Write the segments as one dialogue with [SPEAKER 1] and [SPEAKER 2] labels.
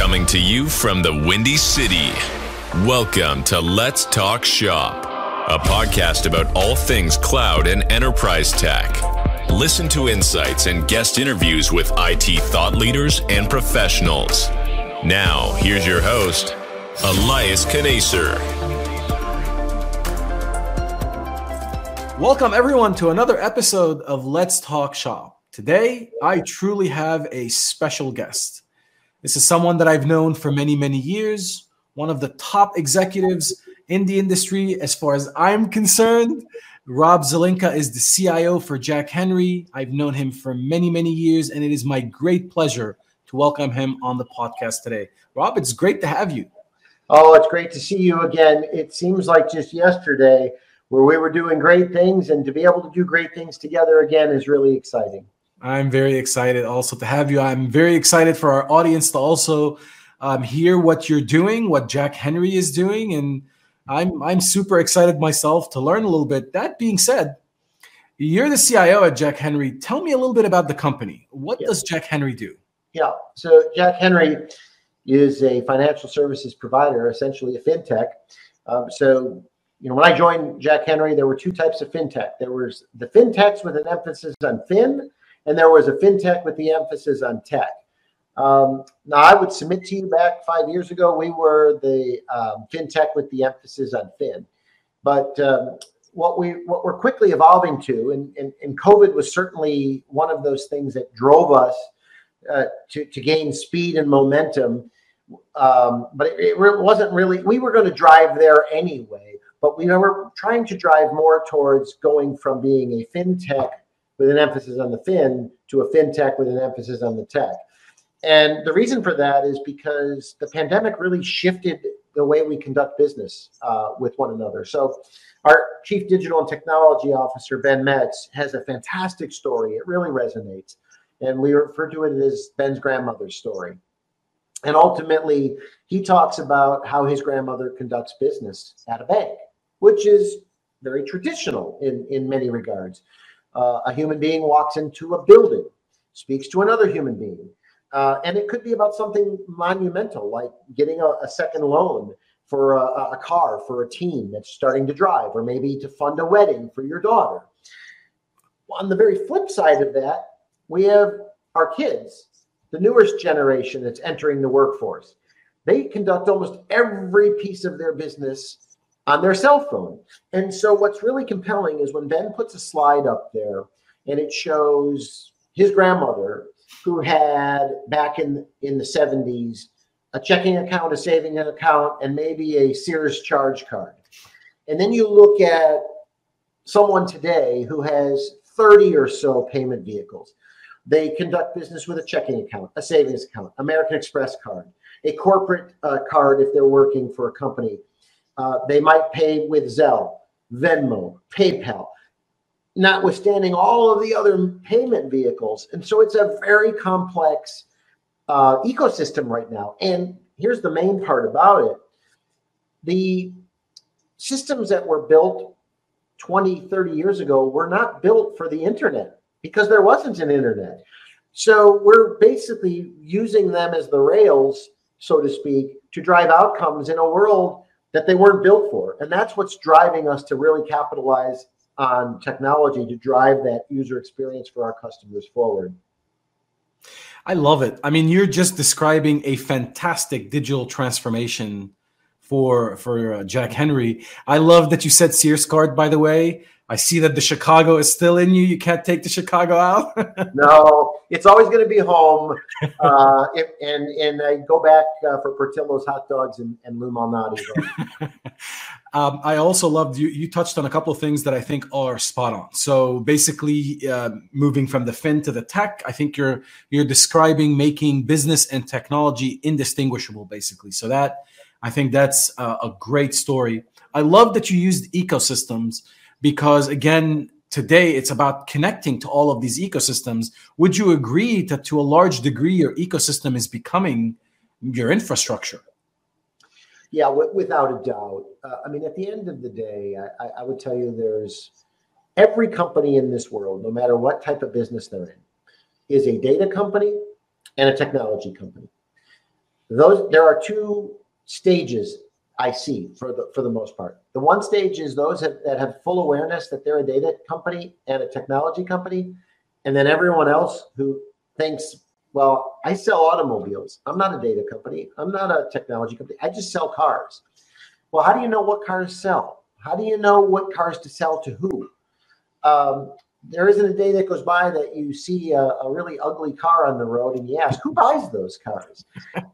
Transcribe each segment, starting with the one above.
[SPEAKER 1] Coming to you from the Windy City. Welcome to Let's Talk Shop, a podcast about all things cloud and enterprise tech. Listen to insights and guest interviews with IT thought leaders and professionals. Now, here's your host, Elias Knaser.
[SPEAKER 2] Welcome, everyone, to another episode of Let's Talk Shop. Today, I truly have a special guest. This is someone that I've known for many, many years, one of the top executives in the industry as far as I'm concerned. Rob Zelinka is the CIO for Jack Henry. I've known him for many, many years, and it is my great pleasure to welcome him on the podcast today. Rob, it's great to have you.
[SPEAKER 3] Oh, it's great to see you again. It seems like just yesterday where we were doing great things, and to be able to do great things together again is really exciting.
[SPEAKER 2] I'm very excited also to have you. I'm very excited for our audience to also hear what you're doing, what Jack Henry is doing, and I'm super excited myself to learn a little bit. That being said, you're the CIO at Jack Henry. Tell me a little bit about the company. What does Jack Henry do?
[SPEAKER 3] Yeah, so Jack Henry is a financial services provider, essentially a fintech. When I joined Jack Henry, there were two types of fintech. There was the fintechs with an emphasis on fin, and there was a fintech with the emphasis on tech. Now, I would submit to you back 5 years ago, we were the fintech with the emphasis on fin. But what we're quickly evolving to, and COVID was certainly one of those things that drove us to gain speed and momentum. But it wasn't really, we were going to drive there anyway, but we were trying to drive more towards going from being a fintech with an emphasis on the fin to a fintech with an emphasis on the tech. And the reason for that is because the pandemic really shifted the way we conduct business with one another. So our Chief Digital and Technology Officer, Ben Metz, has a fantastic story. It really resonates. And we refer to it as Ben's grandmother's story. And ultimately, he talks about how his grandmother conducts business at a bank, which is very traditional in many regards. A human being walks into a building, speaks to another human being. And it could be about something monumental, like getting a second loan for a car for a team that's starting to drive, or maybe to fund a wedding for your daughter. On the very flip side of that, we have our kids, the newest generation that's entering the workforce. They conduct almost every piece of their business on their cell phone. And so what's really compelling is when Ben puts a slide up there and it shows his grandmother, who had back in the 70s a checking account, a savings account, and maybe a Sears charge card. And then you look at someone today who has 30 or so payment vehicles. They conduct business with a checking account, a savings account, American Express card, a corporate card if they're working for a company. They might pay with Zelle, Venmo, PayPal, notwithstanding all of the other payment vehicles. And so it's a very complex ecosystem right now. And here's the main part about it. The systems that were built 20, 30 years ago were not built for the internet because there wasn't an internet. So we're basically using them as the rails, so to speak, to drive outcomes in a world that they weren't built for. And that's what's driving us to really capitalize on technology to drive that user experience for our customers forward.
[SPEAKER 2] I love it. I mean, you're just describing a fantastic digital transformation for Jack Henry. I love that you said Sears card, by the way. I see that the Chicago is still in you. You can't take the Chicago out.
[SPEAKER 3] No, it's always going to be home. And I go back for Portillo's hot dogs and Lou Malnati.
[SPEAKER 2] I also loved you touched on a couple of things that I think are spot on. So basically, moving from the fin to the tech, I think you're describing making business and technology indistinguishable, basically. So I think that's a great story. I love that you used ecosystems because, again, today it's about connecting to all of these ecosystems. Would you agree that to a large degree your ecosystem is becoming your infrastructure?
[SPEAKER 3] Yeah, without a doubt. At the end of the day, I would tell you there's every company in this world, no matter what type of business they're in, is a data company and a technology company. There are two stages I see for the most part. The one stage is those that have full awareness that they're a data company and a technology company, and then everyone else who thinks, well, I sell automobiles. I'm not a data company. I'm not a technology company. I just sell cars. Well, how do you know what cars sell? How do you know what cars to sell to who? There isn't a day that goes by that you see a really ugly car on the road and you ask, who buys those cars?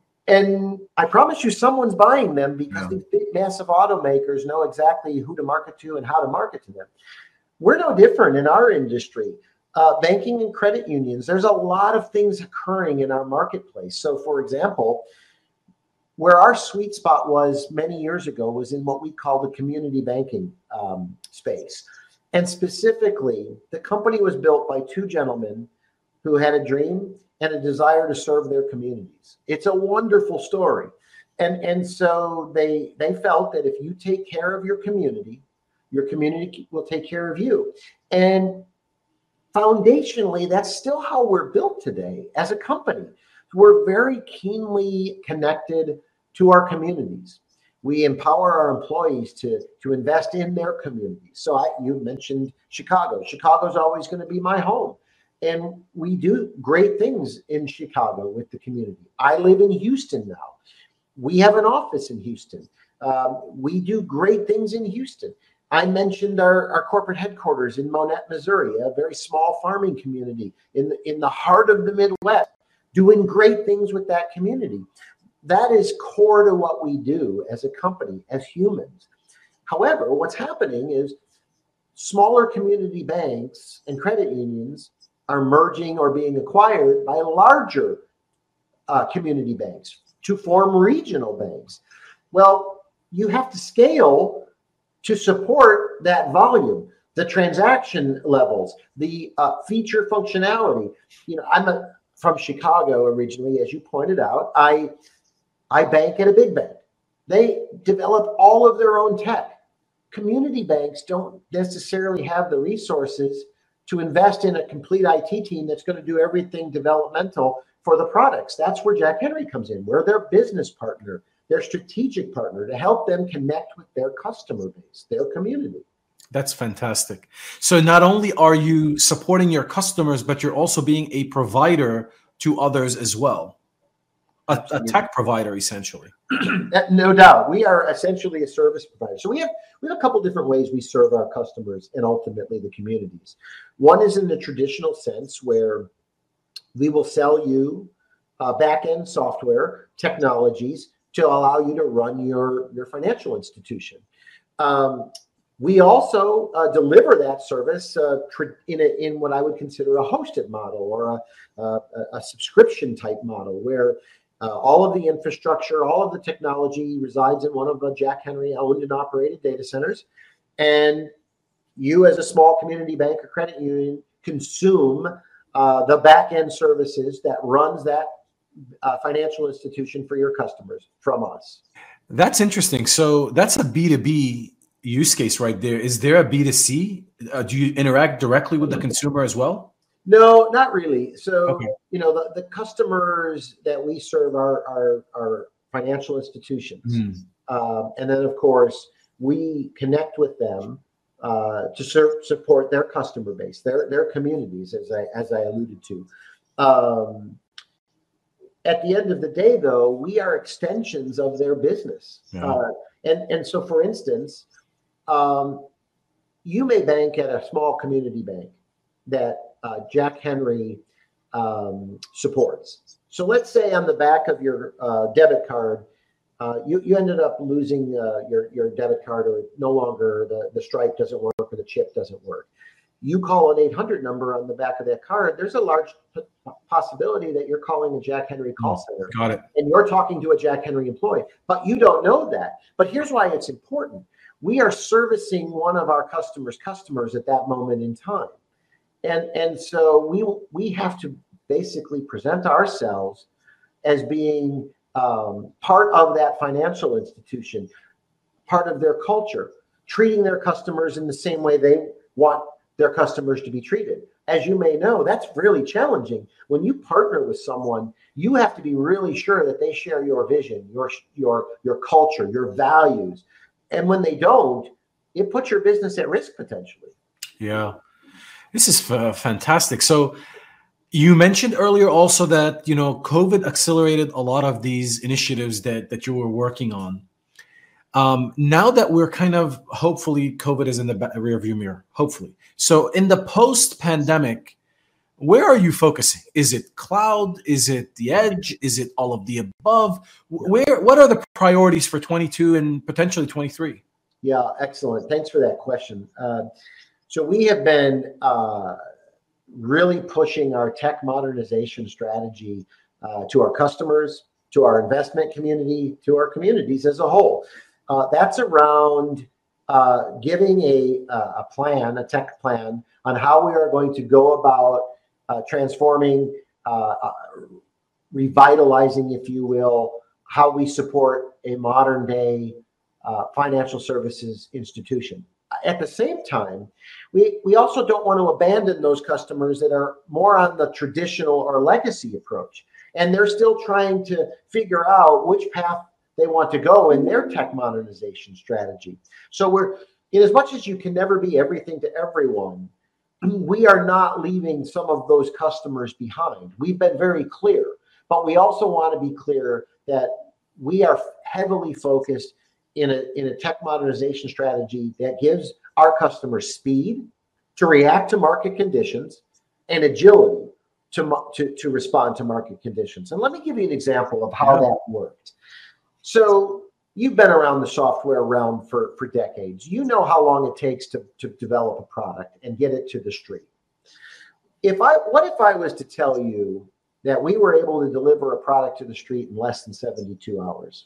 [SPEAKER 3] And I promise you someone's buying them because these big, massive automakers know exactly who to market to and how to market to them. We're no different in our industry. Banking and credit unions, there's a lot of things occurring in our marketplace. So, for example, where our sweet spot was many years ago was in what we call the community banking space. And specifically, the company was built by two gentlemen who had a dream and a desire to serve their communities. It's a wonderful story. And so they felt that if you take care of your community will take care of you. And foundationally, that's still how we're built today as a company. We're very keenly connected to our communities. We empower our employees to invest in their communities. So you mentioned Chicago. Chicago's always going to be my home. And we do great things in Chicago with the community. I live in Houston now. We have an office in Houston. We do great things in Houston. I mentioned our corporate headquarters in Monette, Missouri, a very small farming community in the heart of the Midwest, doing great things with that community. That is core to what we do as a company, as humans. However, what's happening is smaller community banks and credit unions are merging or being acquired by larger community banks to form regional banks. Well, you have to scale to support that volume, the transaction levels, the feature functionality. I'm from Chicago originally, as you pointed out. I bank at a big bank. They develop all of their own tech. Community banks don't necessarily have the resources to invest in a complete IT team that's going to do everything developmental for the products. That's where Jack Henry comes in. We're their business partner, their strategic partner, to help them connect with their customer base, their community.
[SPEAKER 2] That's fantastic. So not only are you supporting your customers, but you're also being a provider to others as well. A tech provider, essentially.
[SPEAKER 3] No doubt. We are essentially a service provider. So we have a couple different ways we serve our customers and ultimately the communities. One is in the traditional sense where we will sell you back-end software technologies to allow you to run your financial institution. We also deliver that service in what I would consider a hosted model or a subscription type model where all of the infrastructure, all of the technology resides in one of the Jack Henry owned and operated data centers. And you as a small community bank or credit union consume the back-end services that runs that financial institution for your customers from us.
[SPEAKER 2] That's interesting. So that's a B2B use case right there. Is there a B2C? Do you interact directly with the consumer as well?
[SPEAKER 3] No, not really. So, okay. The customers that we serve are financial institutions. And then, of course, we connect with them to support their customer base, their communities, as I alluded to. At the end of the day, though, we are extensions of their business. Yeah. And so, for instance, you may bank at a small community bank that Jack Henry supports. So let's say on the back of your debit card, you ended up losing your debit card, or no longer the stripe doesn't work or the chip doesn't work. You call an 800 number on the back of that card, there's a large possibility that you're calling a Jack Henry call center.
[SPEAKER 2] Got it.
[SPEAKER 3] And you're talking to a Jack Henry employee, but you don't know that. But here's why it's important. We are servicing one of our customers at that moment in time. And so we have to basically present ourselves as being part of that financial institution, part of their culture, treating their customers in the same way they want their customers to be treated. As you may know, that's really challenging. When you partner with someone, you have to be really sure that they share your vision, your culture, your values. And when they don't, it puts your business at risk potentially.
[SPEAKER 2] Yeah, this is fantastic. So you mentioned earlier also that, COVID accelerated a lot of these initiatives that you were working on. Now that we're kind of, hopefully COVID is in the rearview mirror, hopefully. So in the post-pandemic, where are you focusing? Is it cloud? Is it the edge? Is it all of the above? What are the priorities for 22 and potentially 23?
[SPEAKER 3] Yeah, excellent. Thanks for that question. So we have been really pushing our tech modernization strategy to our customers, to our investment community, to our communities as a whole. That's around giving a tech plan on how we are going to go about transforming, revitalizing, if you will, how we support a modern day financial services institution. At the same time, we also don't want to abandon those customers that are more on the traditional or legacy approach. And they're still trying to figure out which path they want to go in their tech modernization strategy. So we're, in as much as you can never be everything to everyone, we are not leaving some of those customers behind. We've been very clear, but we also want to be clear that we are heavily focused in a tech modernization strategy that gives our customers speed to react to market conditions and agility to respond to market conditions. And let me give you an example of how that worked. So you've been around the software realm for decades. You know how long it takes to develop a product and get it to the street. What if I was to tell you that we were able to deliver a product to the street in less than 72 hours?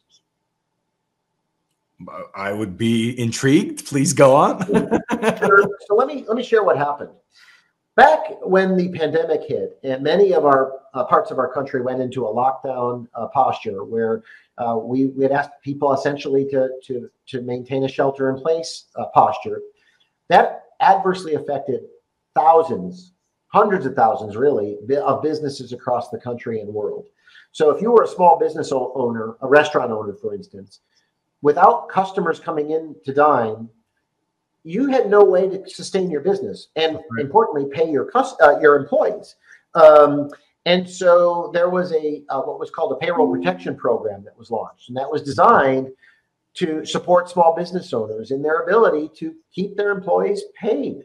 [SPEAKER 2] I would be intrigued. Please go on.
[SPEAKER 3] Sure. So let me share what happened. Back when the pandemic hit and many of our parts of our country went into a lockdown posture where we had asked people essentially to maintain a shelter-in-place posture, that adversely affected thousands, hundreds of thousands really, of businesses across the country and world. So if you were a small business owner, a restaurant owner, for instance, without customers coming in to dine, you had no way to sustain your business and, importantly, pay your employees. And so there was what was called a payroll protection program that was launched, and that was designed to support small business owners in their ability to keep their employees paid.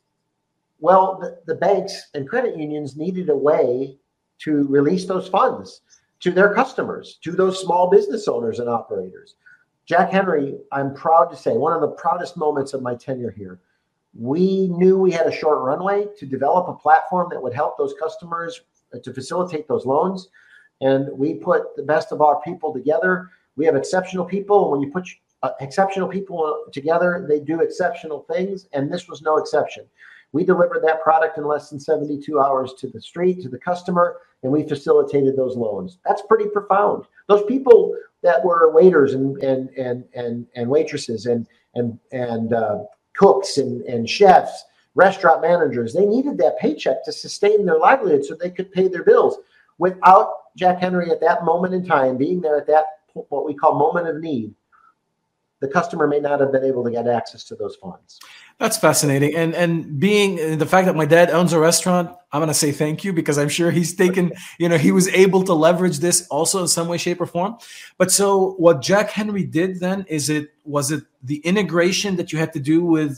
[SPEAKER 3] Well, the banks and credit unions needed a way to release those funds to their customers, to those small business owners and operators. Jack Henry, I'm proud to say, one of the proudest moments of my tenure here, we knew we had a short runway to develop a platform that would help those customers to facilitate those loans. And we put the best of our people together. We have exceptional people. And when you put exceptional people together, they do exceptional things. And this was no exception. We delivered that product in less than 72 hours to the street, to the customer, and we facilitated those loans. That's pretty profound. Those people that were waiters and waitresses and cooks and chefs, restaurant managers, they needed that paycheck to sustain their livelihood so they could pay their bills. Without Jack Henry at that moment in time, being there at that, what we call moment of need, the customer may not have been able to get access to those funds.
[SPEAKER 2] That's fascinating. And being the fact that my dad owns a restaurant, I'm going to say thank you, because I'm sure he's taken, he was able to leverage this also in some way, shape, or form. But so what Jack Henry did then, was it the integration that you had to do with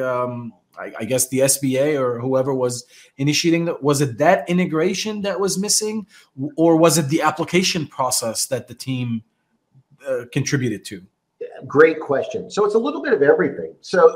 [SPEAKER 2] I guess the SBA or whoever was initiating that? Was it that integration that was missing, or was it the application process that the team contributed to?
[SPEAKER 3] Great question. So it's a little bit of everything. So,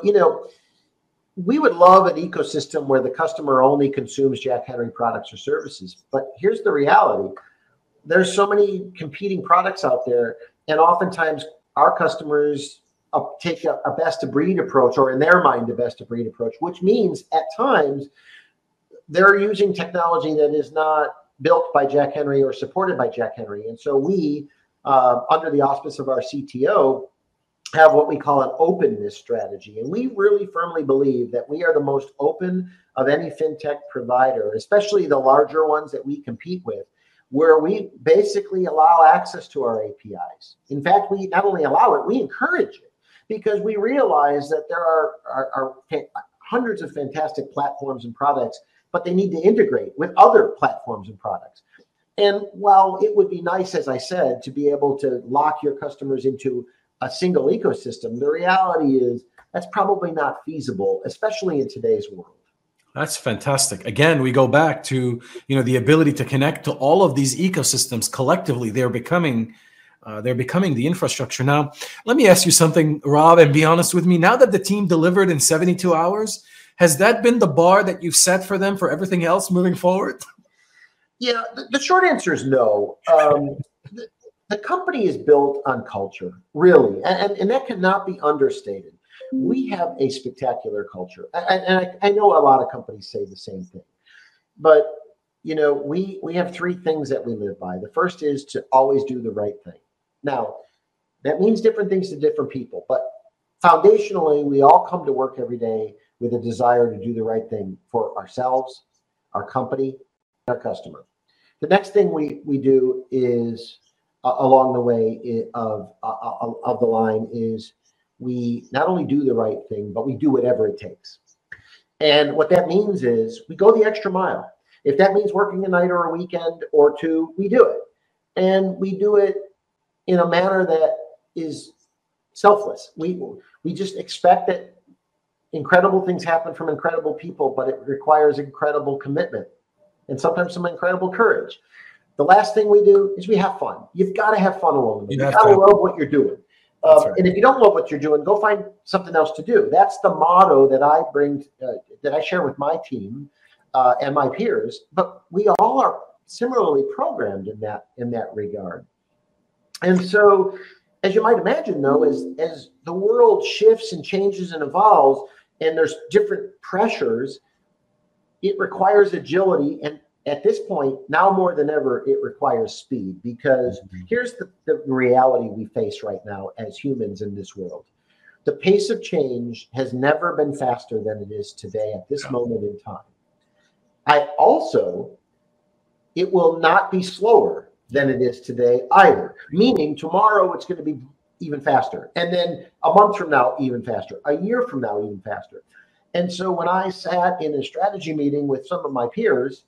[SPEAKER 3] we would love an ecosystem where the customer only consumes Jack Henry products or services. But here's the reality. There's so many competing products out there, and oftentimes our customers take a best-of-breed approach, or in their mind, a best-of-breed approach, which means at times they're using technology that is not built by Jack Henry or supported by Jack Henry. And so we, under the auspice of our CTO, have what we call an openness strategy. And we really firmly believe that we are the most open of any fintech provider, especially the larger ones that we compete with, where we basically allow access to our APIs. In fact, we not only allow it, we encourage it, because we realize that there are hundreds of fantastic platforms and products, but they need to integrate with other platforms and products. And while it would be nice, as I said, to be able to lock your customers into a single ecosystem, the reality is that's probably not feasible, especially in today's world.
[SPEAKER 2] That's fantastic. Again, we go back to, the ability to connect to all of these ecosystems collectively. They're becoming the infrastructure. Now, let me ask you something, Rob, and be honest with me. Now that the team delivered in 72 hours, has that been the bar that you've set for them for everything else moving forward?
[SPEAKER 3] Yeah, the short answer is no. The company is built on culture, really, and that cannot be understated. We have a spectacular culture, and I know a lot of companies say the same thing, but we have three things that we live by. The first is to always do the right thing. Now, that means different things to different people, but foundationally, we all come to work every day with a desire to do the right thing for ourselves, our company, our customer. The next thing we do is along the way of the line is we not only do the right thing, but we do whatever it takes. And what that means is we go the extra mile. If that means working a night or a weekend or two, we do it. And we do it in a manner that is selfless. We just expect that incredible things happen from incredible people, but it requires incredible commitment and sometimes some incredible courage. The last thing we do is we have fun. You've got to have fun along the way. You've got to love what you're doing. Right. And if you don't love what you're doing, go find something else to do. That's the motto that I bring, that I share with my team and my peers. But we all are similarly programmed in that regard. And so, as you might imagine, though, as the world shifts and changes and evolves, and there's different pressures, it requires agility. And at this point, now more than ever, it requires speed, because here's the reality we face right now as humans in this world. The pace of change has never been faster than it is today at this moment in time. It will not be slower than it is today either, meaning tomorrow it's going to be even faster. And then a month from now, even faster. A year from now, even faster. And so when I sat in a strategy meeting with some of my peers,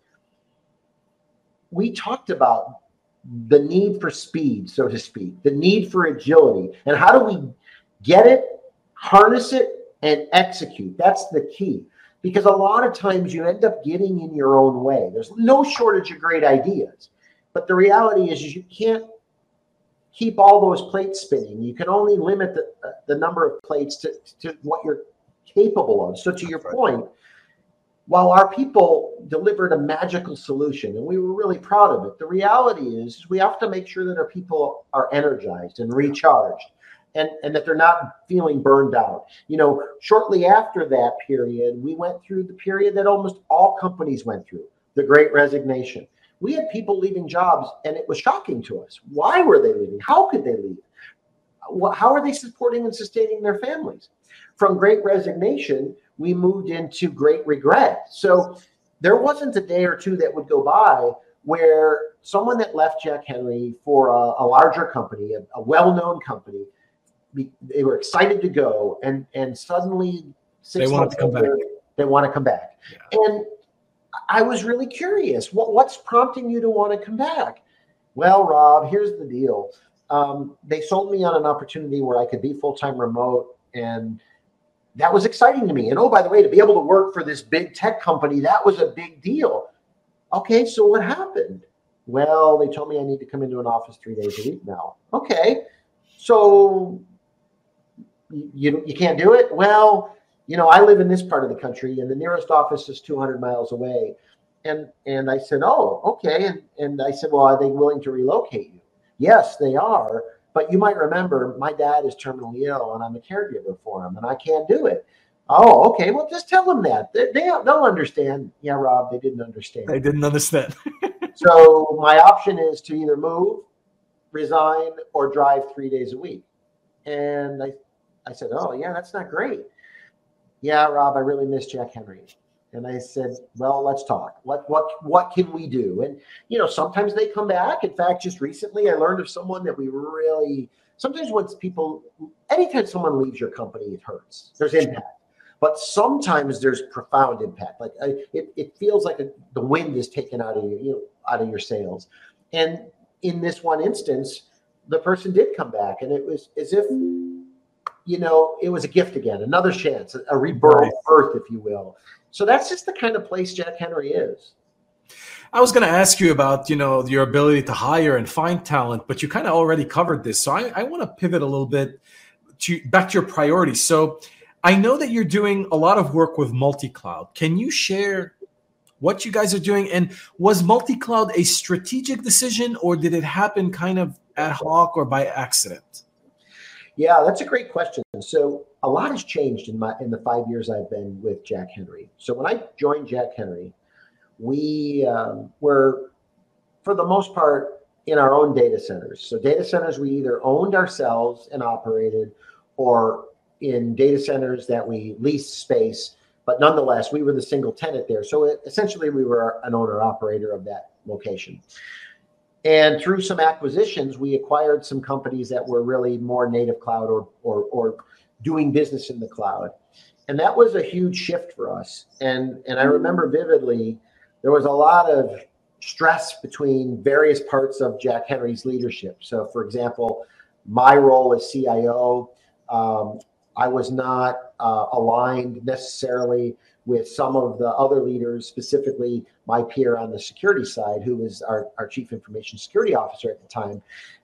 [SPEAKER 3] we talked about the need for speed, so to speak, the need for agility, and how do we get it, harness it, and execute. That's the key, because a lot of times you end up getting in your own way. There's no shortage of great ideas, but the reality is you can't keep all those plates spinning. You can only limit the number of plates to what you're capable of. So to your point, while our people delivered a magical solution, and we were really proud of it, the reality is we have to make sure that our people are energized and recharged, and that they're not feeling burned out. Shortly after that period, we went through the period that almost all companies went through, the Great Resignation. We had people leaving jobs, and it was shocking to us. Why were they leaving? How could they leave? How are they supporting and sustaining their families? From Great Resignation, we moved into great regret. So there wasn't a day or two that would go by where someone that left Jack Henry for a larger company, a well-known company, they were excited to go, and suddenly 6 months later, they want to come back. Yeah. And I was really curious, what's prompting you to want to come back? Well, Rob, here's the deal. They sold me on an opportunity where I could be full-time remote, and that was exciting to me. And oh, by the way, to be able to work for this big tech company, that was a big deal. Okay, so what happened? Well, they told me I need to come into an office 3 days a week now. Okay, so you can't do it? Well, I live in this part of the country, and the nearest office is 200 miles away. And I said, oh, okay. And I said, well, are they willing to relocate you? Yes, they are. But you might remember my dad is terminally ill, and I'm a caregiver for him, and I can't do it. Oh, okay. Well, just tell them that. They'll understand. Yeah, Rob, they didn't understand.
[SPEAKER 2] They didn't understand.
[SPEAKER 3] So my option is to either move, resign, or drive 3 days a week. And I said, oh, yeah, that's not great. Yeah, Rob, I really miss Jack Henry. And I said, well, let's talk. What can we do? And, sometimes they come back. In fact, just recently I learned of someone that we really, sometimes anytime someone leaves your company, it hurts. There's impact. But sometimes there's profound impact. Like it feels like the wind is taken out of your sails. And in this one instance, the person did come back, and it was as if, it was a gift again, another chance, a rebirth, if you will. So that's just the kind of place Jack Henry is.
[SPEAKER 2] I was going to ask you about, your ability to hire and find talent, but you kind of already covered this. So I want to pivot a little bit back to your priorities. So I know that you're doing a lot of work with multi-cloud. Can you share what you guys are doing? And was multi-cloud a strategic decision, or did it happen kind of ad hoc or by accident?
[SPEAKER 3] Yeah, that's a great question. So a lot has changed in the 5 years I've been with Jack Henry. So when I joined Jack Henry, we were, for the most part, in our own data centers. So data centers we either owned ourselves and operated, or in data centers that we leased space, but nonetheless, we were the single tenant there. So essentially, we were an owner-operator of that location. And through some acquisitions, we acquired some companies that were really more native cloud or doing business in the cloud. And that was a huge shift for us. And I remember vividly, there was a lot of stress between various parts of Jack Henry's leadership. So, for example, my role as CIO, I was not aligned necessarily with some of the other leaders, specifically my peer on the security side, who was our chief information security officer at the time.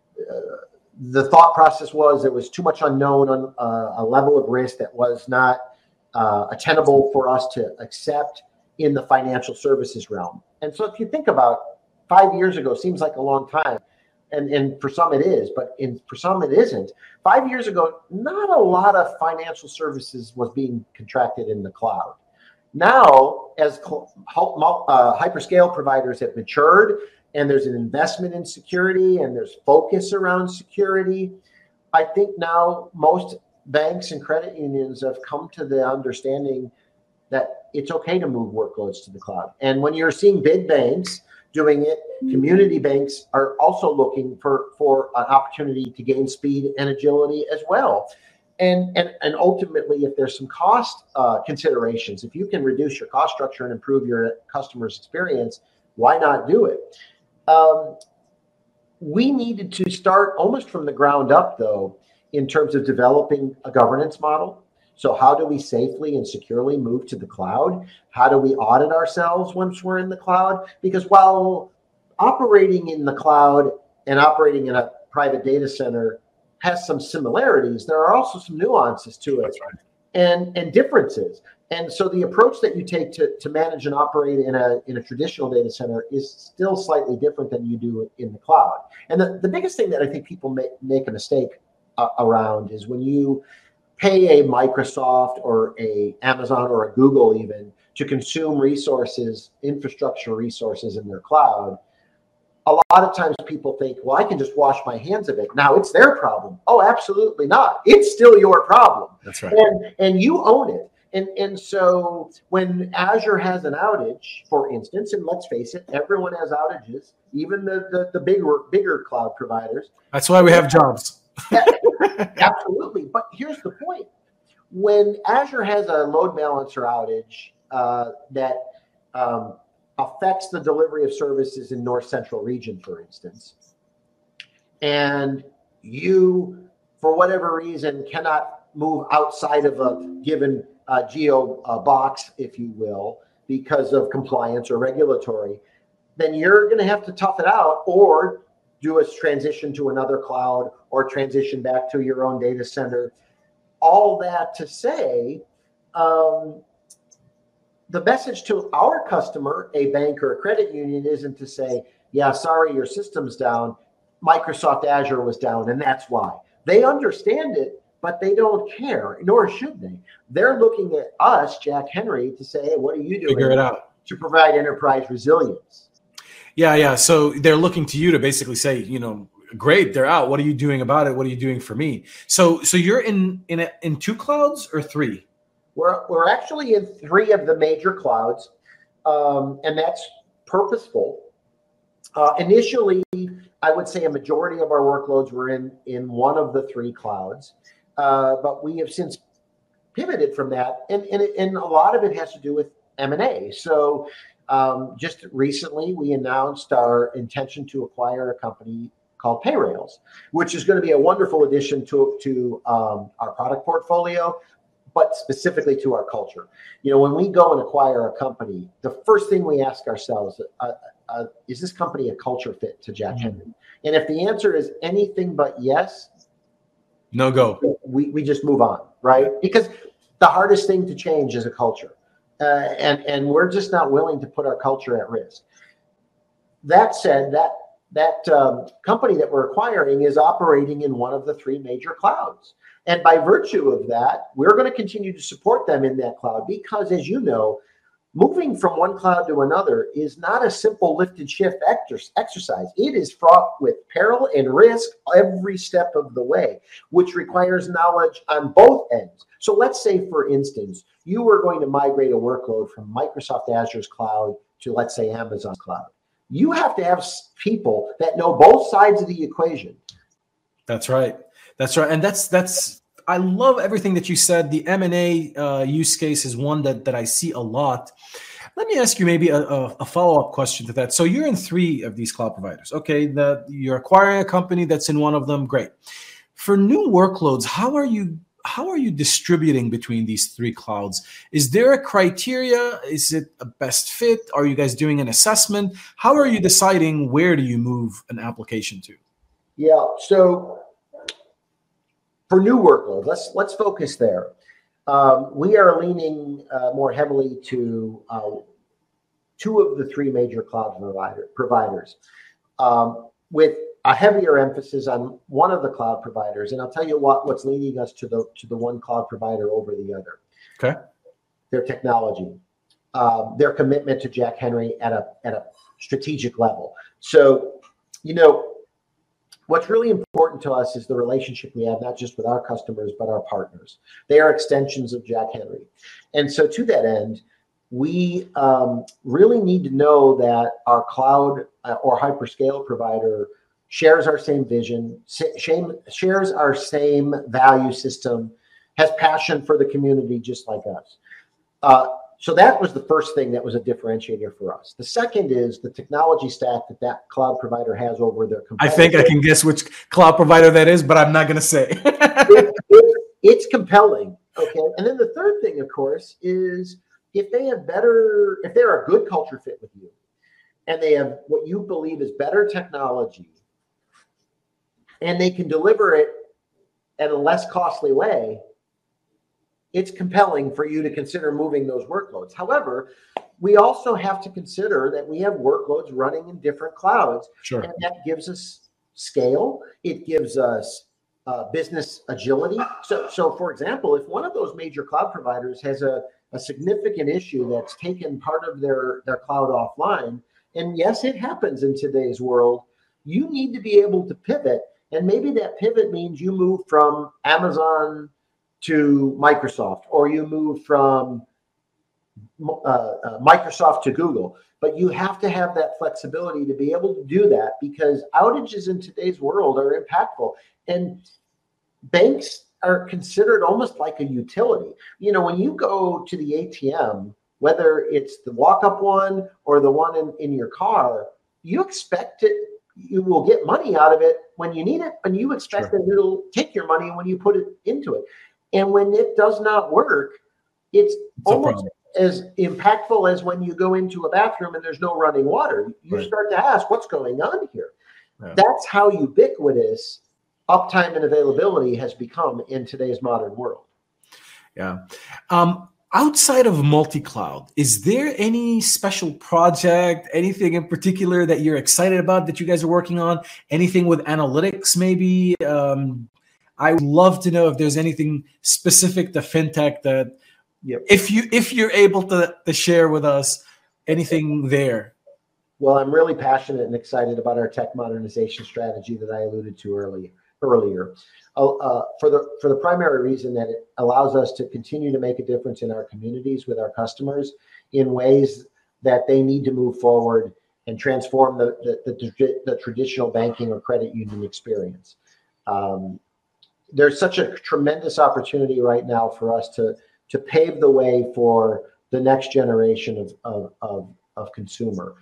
[SPEAKER 3] The thought process was there was too much unknown on a level of risk that was not attainable for us to accept in the financial services realm. And so if you think about 5 years ago, seems like a long time. And for some it is, but for some it isn't. 5 years ago, not a lot of financial services was being contracted in the cloud. Now, as hyperscale providers have matured, and there's an investment in security, and there's focus around security, I think now most banks and credit unions have come to the understanding that it's okay to move workloads to the cloud. And when you're seeing big banks doing it, community banks are also looking for an opportunity to gain speed and agility as well. And ultimately, if there's some cost considerations, if you can reduce your cost structure and improve your customer's experience, why not do it? We needed to start almost from the ground up, though, in terms of developing a governance model. So how do we safely and securely move to the cloud? How do we audit ourselves once we're in the cloud? Because while operating in the cloud and operating in a private data center has some similarities, there are also some nuances to it and differences. And so the approach that you take to manage and operate in a traditional data center is still slightly different than you do in the cloud. And the biggest thing that I think people make a mistake around is when you pay a Microsoft or a Amazon or a Google even to consume resources, infrastructure resources in their cloud, a lot of times people think, well, I can just wash my hands of it. Now it's their problem. Oh, absolutely not. It's still your problem.
[SPEAKER 2] That's right.
[SPEAKER 3] And you own it. And so when Azure has an outage, for instance, and let's face it, everyone has outages, even the bigger cloud providers.
[SPEAKER 2] That's why we have jobs.
[SPEAKER 3] Absolutely. But here's the point. When Azure has a load balancer outage that affects the delivery of services in North Central region, for instance, and you, for whatever reason, cannot move outside of a given geo box, if you will, because of compliance or regulatory, then you're going to have to tough it out or do a transition to another cloud or transition back to your own data center. All that to say, the message to our customer, a bank or a credit union, isn't to say, yeah, sorry, your system's down. Microsoft Azure was down, and that's why. They understand it, but they don't care, nor should they. They're looking at us, Jack Henry, to say, hey, what are you doing
[SPEAKER 2] Figure it out
[SPEAKER 3] to provide enterprise resilience?
[SPEAKER 2] Yeah. So they're looking to you to basically say, Great, they're out. What are you doing about it? What are you doing for me? So you're in 2 clouds or 3?
[SPEAKER 3] We're actually in 3 of the major clouds, and that's purposeful. Initially, I would say a majority of our workloads were in one of the 3 clouds, but we have since pivoted from that, and a lot of it has to do with M&A. So just recently, we announced our intention to acquire a company called Payrailz, which is going to be a wonderful addition to our product portfolio, but specifically to our culture. When we go and acquire a company, the first thing we ask ourselves, is this company a culture fit to Jack Henry? And if the answer is anything but yes,
[SPEAKER 2] no go.
[SPEAKER 3] We just move on, right? Because the hardest thing to change is a culture. And we're just not willing to put our culture at risk. That said, that company that we're acquiring is operating in one of the 3 major clouds. And by virtue of that, we're going to continue to support them in that cloud because, as you know, moving from one cloud to another is not a simple lift and shift exercise. It is fraught with peril and risk every step of the way, which requires knowledge on both ends. So let's say, for instance, you were going to migrate a workload from Microsoft Azure's cloud to, let's say, Amazon's cloud. You have to have people that know both sides of the equation.
[SPEAKER 2] That's right. And that's I love everything that you said. The M&A use case is one that I see a lot. Let me ask you maybe a follow-up question to that. So you're in 3 of these cloud providers. Okay, you're acquiring a company that's in one of them. Great. For new workloads, how are you distributing between these 3 clouds? Is there a criteria? Is it a best fit? Are you guys doing an assessment? How are you deciding where do you move an application to?
[SPEAKER 3] Yeah, so for new workloads, let's focus there. We are leaning more heavily to 2 of the 3 major cloud providers, with a heavier emphasis on one of the cloud providers. And I'll tell you what's leading us to the one cloud provider over the other.
[SPEAKER 2] Okay,
[SPEAKER 3] their technology, their commitment to Jack Henry at a strategic level. So, what's really important to us is the relationship we have, not just with our customers, but our partners. They are extensions of Jack Henry. And so to that end, we really need to know that our cloud or hyperscale provider shares our same vision, shares our same value system, has passion for the community just like us. So that was the first thing that was a differentiator for us. The second is the technology stack that cloud provider has over their competitors.
[SPEAKER 2] I think I can guess which cloud provider that is, but I'm not going to say.
[SPEAKER 3] It's compelling. Okay. And then the third thing, of course, is if they're a good culture fit with you and they have what you believe is better technology and they can deliver it at a less costly way, it's compelling for you to consider moving those workloads. However, we also have to consider that we have workloads running in different clouds.
[SPEAKER 2] Sure.
[SPEAKER 3] And that gives us scale. It gives us business agility. So for example, if one of those major cloud providers has a significant issue that's taken part of their cloud offline, and yes, it happens in today's world, you need to be able to pivot. And maybe that pivot means you move from Amazon to Microsoft, or you move from Microsoft to Google. But you have to have that flexibility to be able to do that, because outages in today's world are impactful. And banks are considered almost like a utility. When you go to the ATM, whether it's the walk-up one or the one in your car, you expect you will get money out of it when you need it, and you expect that it'll take your money when you put it into it. And when it does not work, it's almost as impactful as when you go into a bathroom and there's no running water. You start to ask, what's going on here? Yeah. That's how ubiquitous uptime and availability has become in today's modern world.
[SPEAKER 2] Yeah. Outside of multi-cloud, is there any special project, anything in particular that you're excited about that you guys are working on? Anything with analytics, maybe? I would love to know if there's anything specific to fintech that, if you're able to share with us anything there.
[SPEAKER 3] Well, I'm really passionate and excited about our tech modernization strategy that I alluded to earlier. For the primary reason that it allows us to continue to make a difference in our communities with our customers in ways that they need to move forward and transform the traditional banking or credit union experience. There's such a tremendous opportunity right now for us to pave the way for the next generation of consumer.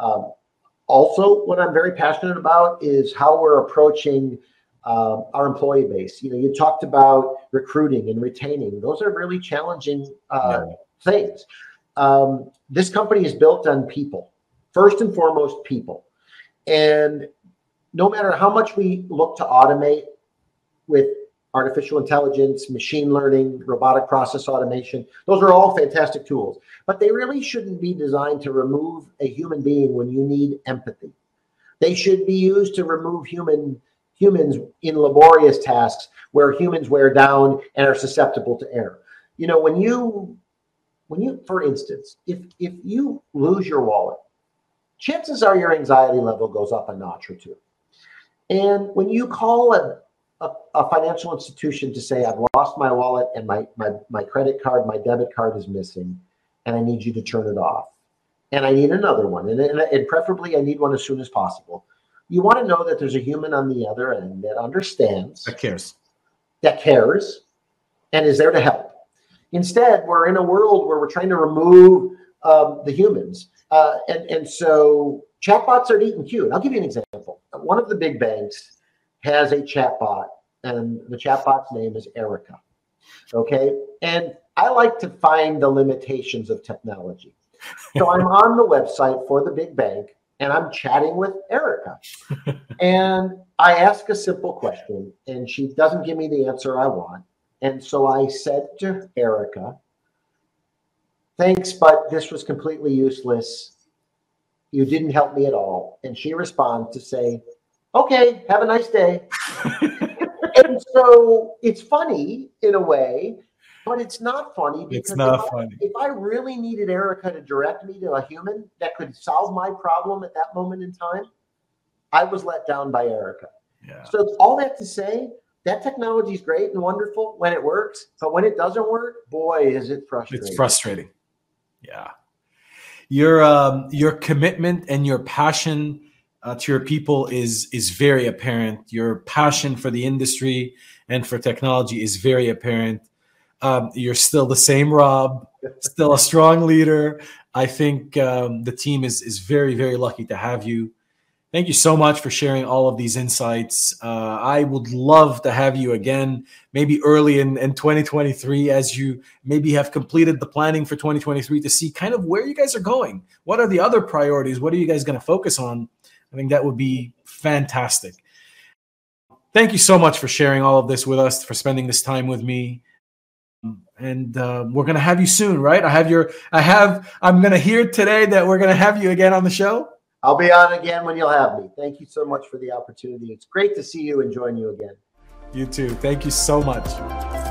[SPEAKER 3] Also, what I'm very passionate about is how we're approaching our employee base. You talked about recruiting and retaining. Those are really challenging things. This company is built on people, first and foremost, people. And no matter how much we look to automate with artificial intelligence, machine learning, robotic process automation, those are all fantastic tools. But they really shouldn't be designed to remove a human being when you need empathy. They should be used to remove humans in laborious tasks where humans wear down and are susceptible to error. When you, for instance, if you lose your wallet, chances are your anxiety level goes up a notch or two. And when you call a financial institution to say, I've lost my wallet and my credit card, my debit card is missing, and I need you to turn it off, and I need another one, and preferably I need one as soon as possible. You want to know that there's a human on the other end that understands, that cares, and is there to help. Instead, we're in a world where we're trying to remove the humans. And so chatbots are neat and cute. I'll give you an example. One of the big banks has a chatbot, and the chatbot's name is Erica. Okay. And I like to find the limitations of technology. So I'm on the website for the big bank, and I'm chatting with Erica. And I ask a simple question, and she doesn't give me the answer I want. And so I said to Erica, thanks, but this was completely useless. You didn't help me at all. And she responds to say, okay, have a nice day. And so it's funny in a way, but it's not funny because if I really needed Erica to direct me to a human that could solve my problem at that moment in time, I was let down by Erica. Yeah. So all that to say, that technology is great and wonderful when it works, but when it doesn't work, boy, is it frustrating.
[SPEAKER 2] It's frustrating. Yeah. Your commitment and your passion to your people is very apparent. Your passion for the industry and for technology is very apparent. You're still the same Rob, still a strong leader. I think the team is very, very lucky to have you. Thank you so much for sharing all of these insights. I would love to have you again, maybe early in 2023, as you maybe have completed the planning for 2023, to see kind of where you guys are going. What are the other priorities? What are you guys going to focus on? I think that would be fantastic. Thank you so much for sharing all of this with us, for spending this time with me. And we're going to have you soon, right? I'm going to hear today that we're going to have you again on the show.
[SPEAKER 3] I'll be on again when you'll have me. Thank you so much for the opportunity. It's great to see you and join you again.
[SPEAKER 2] You too. Thank you so much.